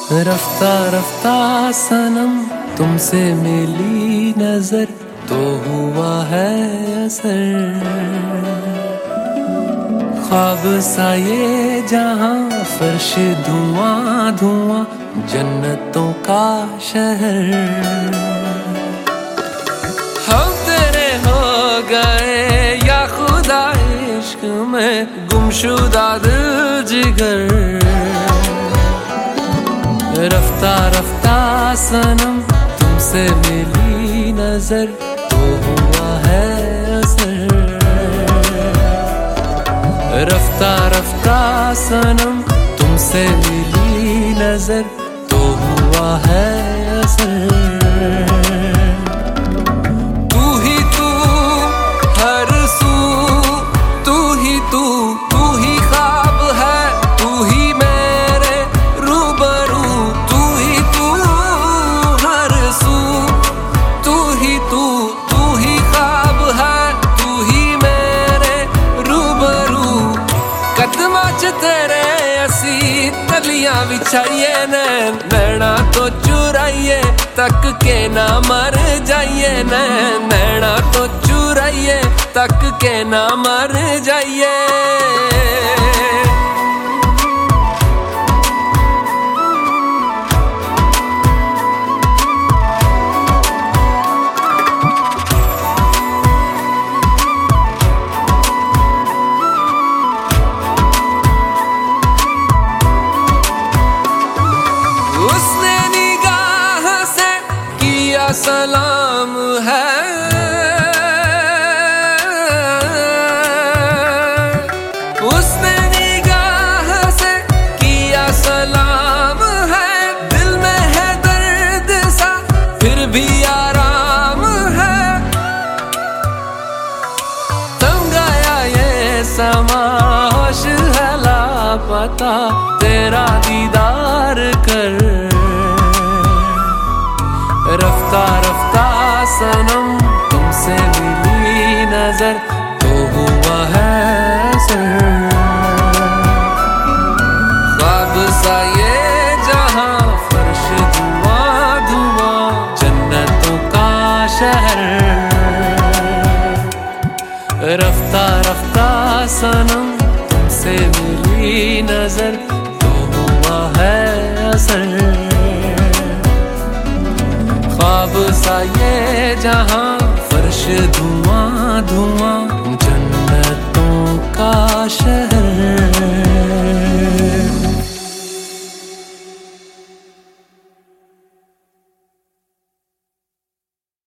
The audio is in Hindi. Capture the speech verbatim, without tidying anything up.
रफ्ता रफ्ता सनम तुमसे मिली नजर तो हुआ है असर। ख्वाब सा ये जहां फर्श धुआं धुआं जन्नतों का शहर। हम तेरे हो गए या खुदा इश्क में गुमशुदा दिल जिगर। रफ्ता रफ्ता सनम तुमसे मिली नजर तो हुआ है असर। रफ्ता रफ्ता सनम तुमसे मिली नजर तो हुआ है असर। तू ही तू हर सू, तू ही तू, तू ही ख्वाब है, तू ही मेरे रूबरू। तू ही तू हर सू, तू ही तू, तू ही ख्वाब है, तू ही मेरे रूबरू। कदमां च तेरे असी तलियां बिछाइए ने, नैना तो चुराइए तक के ना मर जाइए ने। नैना तो चुराइए तक के ना मर जाइए। उसने निगाह से किया सलाम है, उसने निगाह से किया सलाम है। दिल में है दर्द सा फिर भी आराम है। तंग आया ये समा होश है लापता तेरा दीदार कर। रफ्ता रफ्ता सनम तुमसे मिली नजर तो हुआ है असर। ख्वाब सा ये जहां फर्श धुआं धुआं जन्नतों का शहर। रफ्ता रफ्ता सनम तुमसे मिली नजर तो हुआ है असर। ख्वाब सा ये जहां फर्श धुआं